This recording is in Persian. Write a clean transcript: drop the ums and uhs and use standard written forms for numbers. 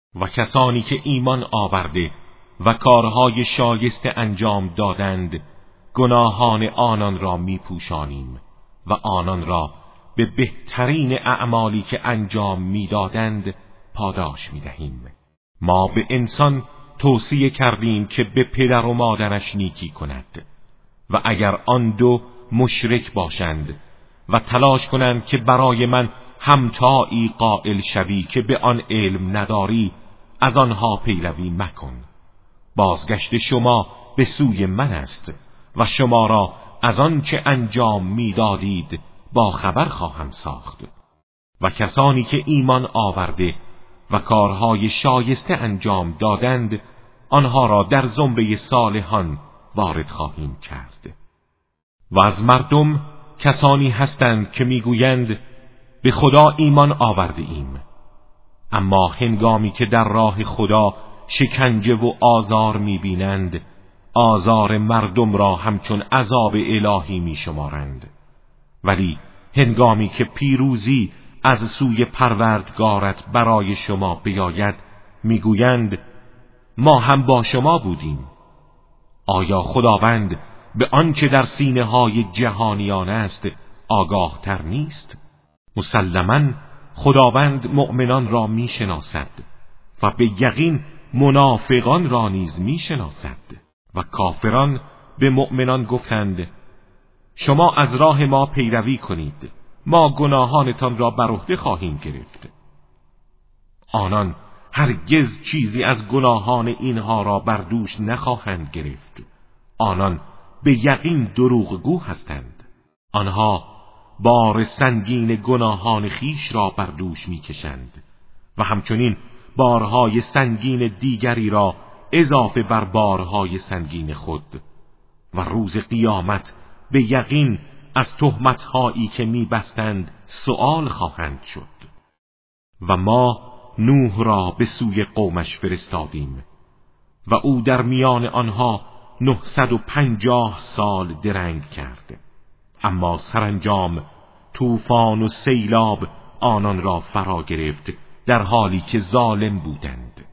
و کسانی که ایمان آورده و کارهای شایسته انجام دادند گناهان آنان را میپوشانیم و آنان را به بهترین اعمالی که انجام میدادند پاداش میدهیم. ما به انسان توصیه کردیم که به پدر و مادرش نیکی کند و اگر آن دو مشرک باشند و تلاش کنند که برای من همتایی قائل شوی که به آن علم نداری، از آنها پیروی مکن. بازگشت شما به سوی من است و شما را از آن چه انجام میدادید با خبر خواهم ساخت. و کسانی که ایمان آورده و کارهای شایسته انجام دادند آنها را در زمره صالحان وارد خواهیم کرد. و از مردم کسانی هستند که میگویند به خدا ایمان آورده ایم، اما هنگامی که در راه خدا شکنجه و آزار میبینند آزار مردم را همچون عذاب الهی میشمارند، ولی هنگامی که پیروزی از سوی پروردگارت برای شما بیاید میگویند ما هم با شما بودیم. آیا خداوند به آنچه در سینه های جهانیان است آگاه تر نیست؟ مسلماً خداوند مؤمنان را میشناسد و به یقین منافقان را نیز میشناسد. و کافران به مؤمنان گفتند شما از راه ما پیروی کنید، ما گناهانتان را بر عهده خواهیم گرفت. آنان هرگز چیزی از گناهان اینها را بر دوش نخواهند گرفت. آنان به یقین دروغگو هستند. آنها بار سنگین گناهان خیش را بر دوش میکشند و همچنین بارهای سنگین دیگری را اضافه بر بارهای سنگین خود، و روز قیامت به یقین از تهمت‌هایی که می‌بستند سؤال خواهند شد. و ما نوح را به سوی قومش فرستادیم و او در میان آنها 950 سال درنگ کرد، اما سرانجام طوفان و سیلاب آنان را فرا گرفت در حالی که ظالم بودند.